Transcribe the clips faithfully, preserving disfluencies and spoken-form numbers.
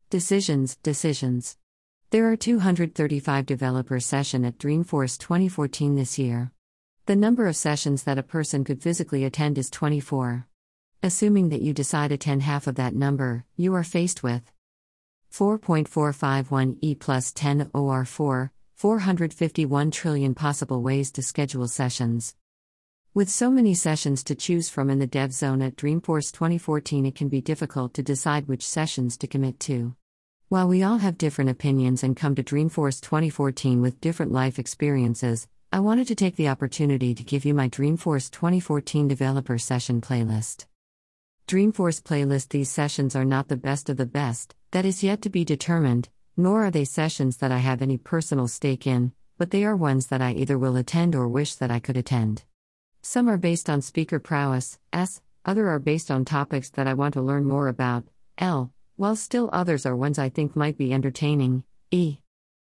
Decisions, decisions. There are two hundred thirty-five developer sessions at Dreamforce twenty fourteen this year. The number of sessions that a person could physically attend is twenty-four. Assuming that you decide to attend half of that number, you are faced with four point four five one E plus ten O R four, four hundred fifty-one trillion possible ways to schedule sessions. With so many sessions to choose from in the dev zone at Dreamforce twenty fourteen, it can be difficult to decide which sessions to commit to. While we all have different opinions and come to Dreamforce twenty fourteen with different life experiences, I wanted to take the opportunity to give you my Dreamforce twenty fourteen developer session playlist. Dreamforce playlist. These sessions are not the best of the best, that is yet to be determined, nor are they sessions that I have any personal stake in, but they are ones that I either will attend or wish that I could attend. Some are based on speaker prowess, S, other are based on topics that I want to learn more about, L, while still others are ones I think might be entertaining, E.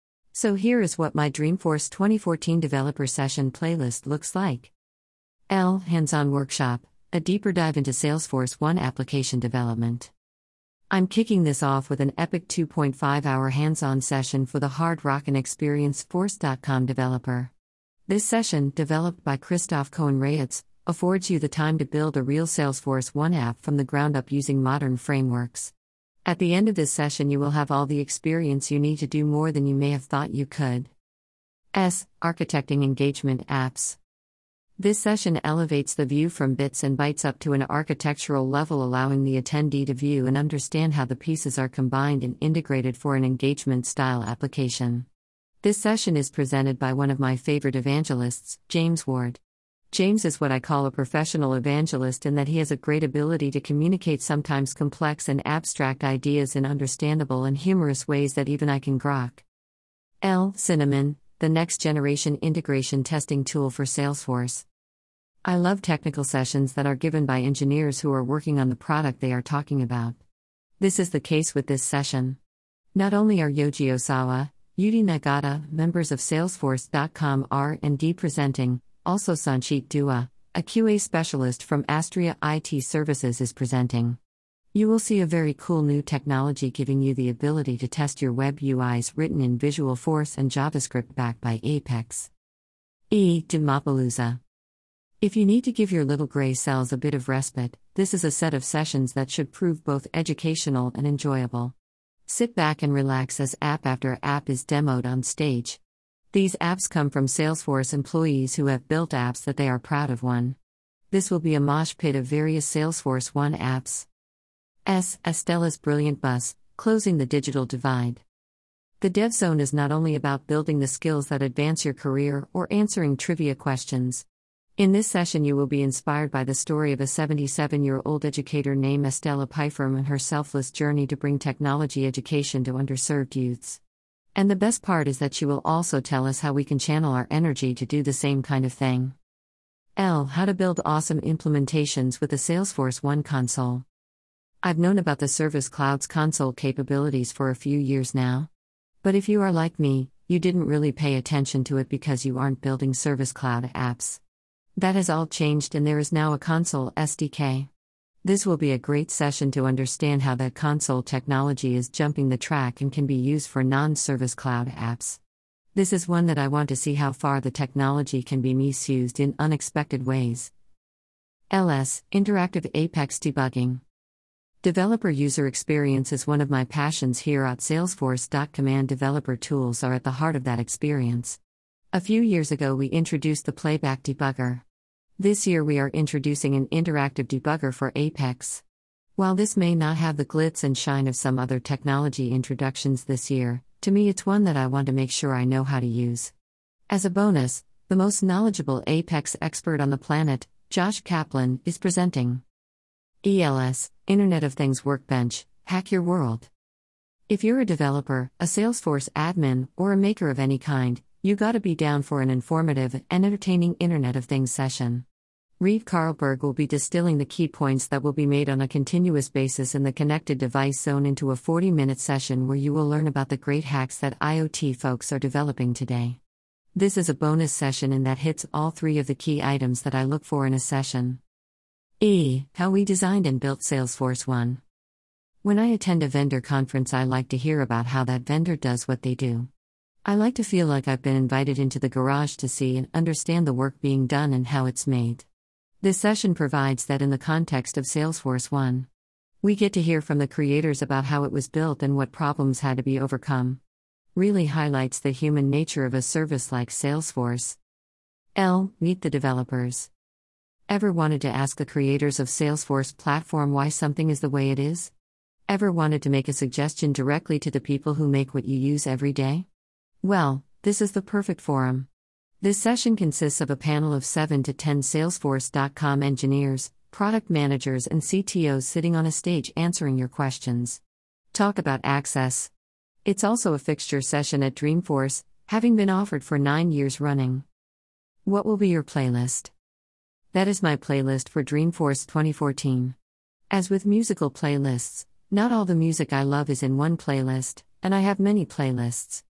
So here is what my Dreamforce twenty fourteen developer session playlist looks like. L, hands-on workshop, a deeper dive into Salesforce one application development. I'm kicking this off with an epic two point five hour hands-on session for the Hard Rockin' Experience Force dot com developer. This session, developed by Christoph Cohen-Reyes, affords you the time to build a real Salesforce one app from the ground up using modern frameworks. At the end of this session, you will have all the experience you need to do more than you may have thought you could. S. Architecting engagement apps. This session elevates the view from bits and bytes up to an architectural level, allowing the attendee to view and understand how the pieces are combined and integrated for an engagement-style application. This session is presented by one of my favorite evangelists, James Ward. James is what I call a professional evangelist in that he has a great ability to communicate sometimes complex and abstract ideas in understandable and humorous ways that even I can grok. L. Cinnamon, the next-generation integration testing tool for Salesforce. I love technical sessions that are given by engineers who are working on the product they are talking about. This is the case with this session. Not only are Yoji Osawa, Yuji Nagata, members of Salesforce dot com R and D presenting, also Sanchit Dua, a Q A specialist from Astria I T Services, is presenting. You will see a very cool new technology giving you the ability to test your web U Is written in Visualforce and JavaScript backed by Apex. E. Demopalooza. If you need to give your little gray cells a bit of respite, this is a set of sessions that should prove both educational and enjoyable. Sit back and relax as app after app is demoed on stage. These apps come from Salesforce employees who have built apps that they are proud of. One. This will be a mosh pit of various Salesforce one apps. S. Estella's Brilliant Bus, Closing the Digital Divide. The Dev Zone is not only about building the skills that advance your career or answering trivia questions. In this session, you will be inspired by the story of a seventy-seven-year-old educator named Estella Pfeiffer and her selfless journey to bring technology education to underserved youths. And the best part is that she will also tell us how we can channel our energy to do the same kind of thing. L. How to build awesome implementations with the Salesforce one console. I've known about the Service Cloud's console capabilities for a few years now. But if you are like me, you didn't really pay attention to it because you aren't building Service Cloud apps. That has all changed, and there is now a console S D K. This will be a great session to understand how that console technology is jumping the track and can be used for non-Service Cloud apps. This is one that I want to see how far the technology can be misused in unexpected ways. L S. Interactive Apex Debugging. Developer user experience is one of my passions here at Salesforce. Command developer tools are at the heart of that experience. A few years ago, we introduced the Playback Debugger. This year, we are introducing an interactive debugger for Apex. While this may not have the glitz and shine of some other technology introductions this year, to me it's one that I want to make sure I know how to use. As a bonus, the most knowledgeable Apex expert on the planet, Josh Kaplan, is presenting. E L S, Internet of Things Workbench, Hack Your World. If you're a developer, a Salesforce admin, or a maker of any kind, you gotta be down for an informative and entertaining Internet of Things session. Reeve Carlberg will be distilling the key points that will be made on a continuous basis in the Connected Device Zone into a forty-minute session where you will learn about the great hacks that IoT folks are developing today. This is a bonus session in that hits all three of the key items that I look for in a session. E. How we designed and built Salesforce one. When I attend a vendor conference, I like to hear about how that vendor does what they do. I like to feel like I've been invited into the garage to see and understand the work being done and how it's made. This session provides that in the context of Salesforce One. We get to hear from the creators about how it was built and what problems had to be overcome. Really highlights the human nature of a service like Salesforce. L. Meet the developers. Ever wanted to ask the creators of Salesforce platform why something is the way it is? Ever wanted to make a suggestion directly to the people who make what you use every day? Well, this is the perfect forum. This session consists of a panel of seven to ten Salesforce dot com engineers, product managers, and C T Os sitting on a stage answering your questions. Talk about access. It's also a fixture session at Dreamforce, having been offered for nine years running. What will be your playlist? That is my playlist for Dreamforce twenty fourteen. As with musical playlists, not all the music I love is in one playlist, and I have many playlists.